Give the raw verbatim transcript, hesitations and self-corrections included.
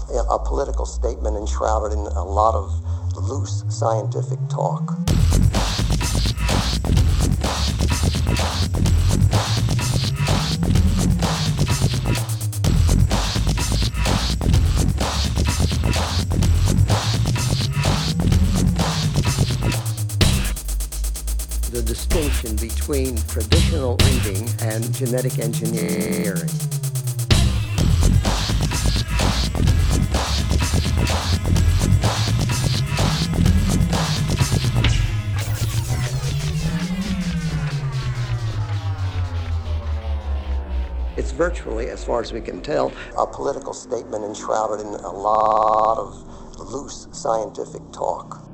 a political statement enshrouded in a lot of loose scientific talk. The distinction between traditional reading and genetic engineering. It's virtually, as far as we can tell, a political statement enshrouded in a lot of loose scientific talk.